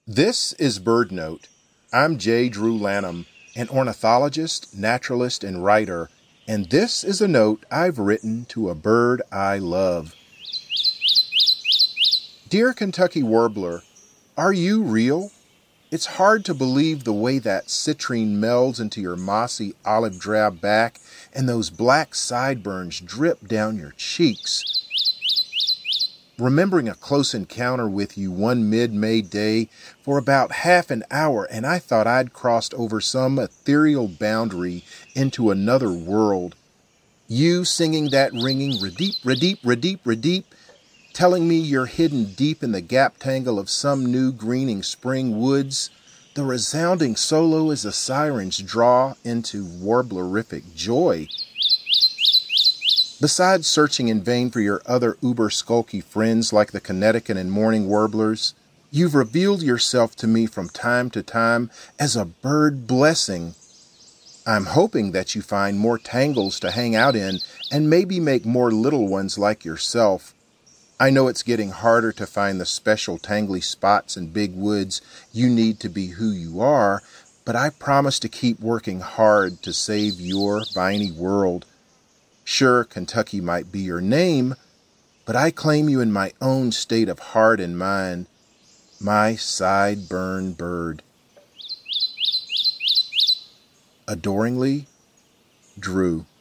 This is BirdNote. I'm J. Drew Lanham, an ornithologist, naturalist, and writer, and this is a note I've written to a bird I love. Dear Kentucky Warbler, are you real? It's hard to believe the way that citrine melds into your mossy olive drab back and those black sideburns drip down your cheeks. Remembering a close encounter with you one mid-May day for about half an hour, and I thought I'd crossed over some ethereal boundary into another world. You singing that ringing redeep, redeep, redeep, redeep, telling me you're hidden deep in the gap tangle of some new greening spring woods. The resounding solo as the sirens draw into warblerific joy. Besides searching in vain for your other uber-skulky friends like the Connecticut and morning warblers, you've revealed yourself to me from time to time as a bird blessing. I'm hoping that you find more tangles to hang out in and maybe make more little ones like yourself. I know it's getting harder to find the special tangly spots and big woods you need to be who you are, but I promise to keep working hard to save your viney world. Sure, Kentucky might be your name, but I claim you in my own state of heart and mind, my sideburn bird. Adoringly, Drew.